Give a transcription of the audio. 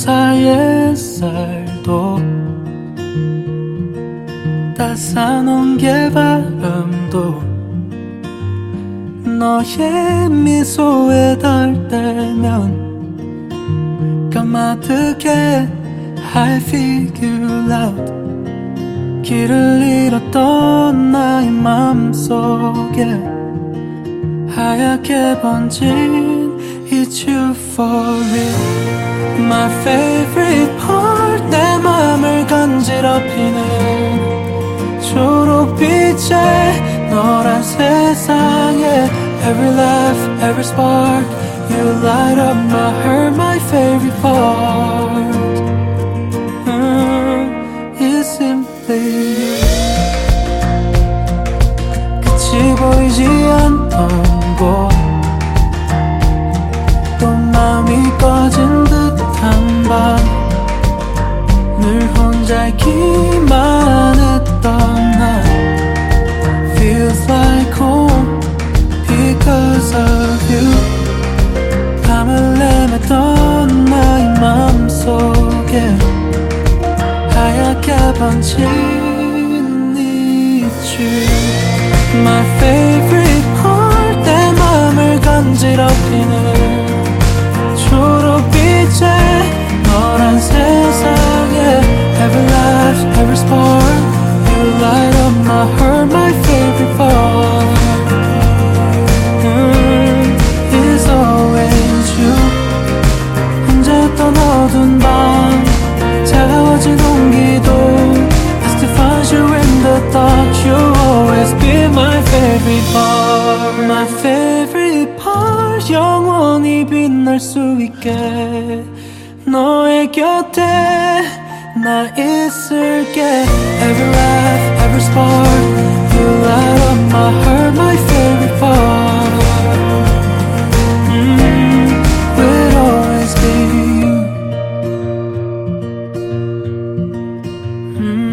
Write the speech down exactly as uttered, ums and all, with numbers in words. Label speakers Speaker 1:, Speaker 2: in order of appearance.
Speaker 1: 살 햇살도 따스한 온개바람도 너의 미소에 닿을 때면 까마득해 I figure out 길을 잃었던 나의 맘속에 하얗게 번진 It's you for real My favorite part 내 맘을 간지럽히는 초록빛의 너란 세상에 Every laugh, every spark You light up my heart My favorite part mm, It's simply you 끝이 보이지 않던 곳 또 마음이 꺼진 듯한 밤 늘 혼자 있기만 했던 날 Feels like home because of you 밤을 내뱉던 나의 맘속에 하얗게 번진 It's you My favorite part 내 맘을 간지럽히는 초록빛의 너란 세상에 Every laugh, every spark You light up my heart, my favorite part mm, It's always you 혼자였던 어두운 밤 차가워진 공기도 I still find you in the dark You'll always be my favorite part My favorite part 영원히 빛날 수 있게 너의 곁에 나 있을게 Every laugh, every spark You light up my heart, my favorite part mm, Will always be you mm.